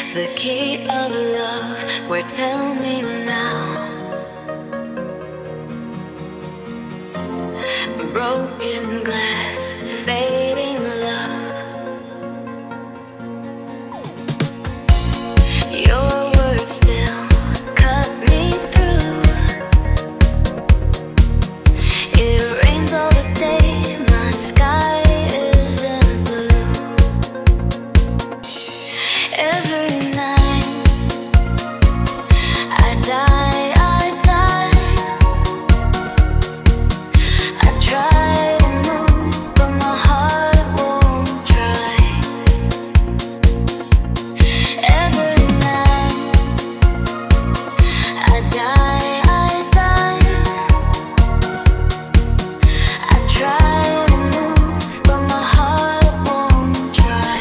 The key of love, where tell me now. Broken glass, fading love. Your words still cut me through. It rains all the day, my sky isn't blue. Every night I die, I die. I try to move, but my heart won't try. Every night I die, I die. I try to move, but my heart won't try.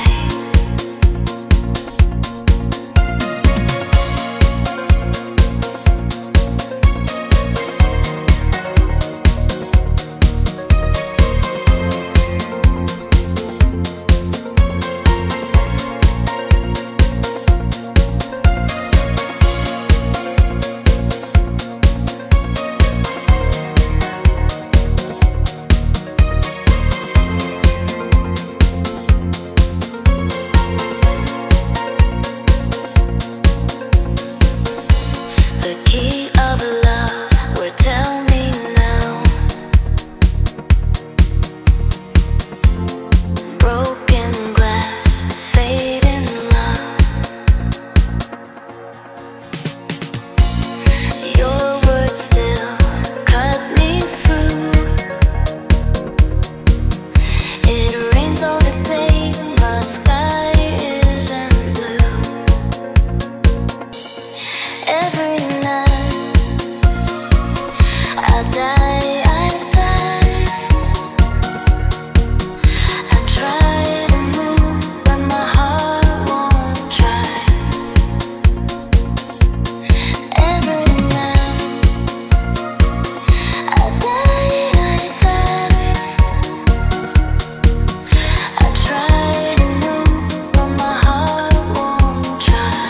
The key of love, where tell me now. Broken glass, fading love. Your words still cut me through. It rains all the day, my sky isn't blue. Every night I die, I die. I try to move, but my heart won't try. Every night I die, I die. I try to move, but my heart won't try.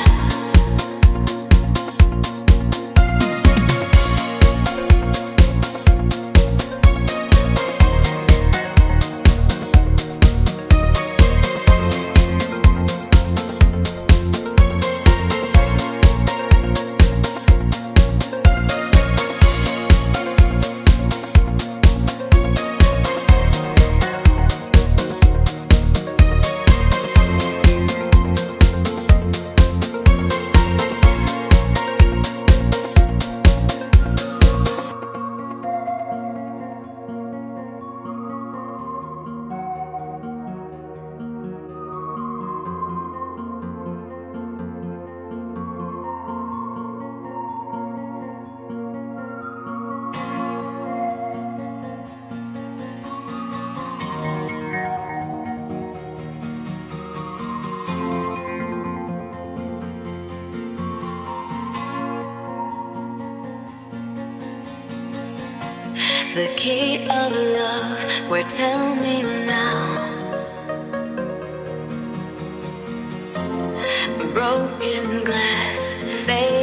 The key of love, where tell me now. Broken glass, fading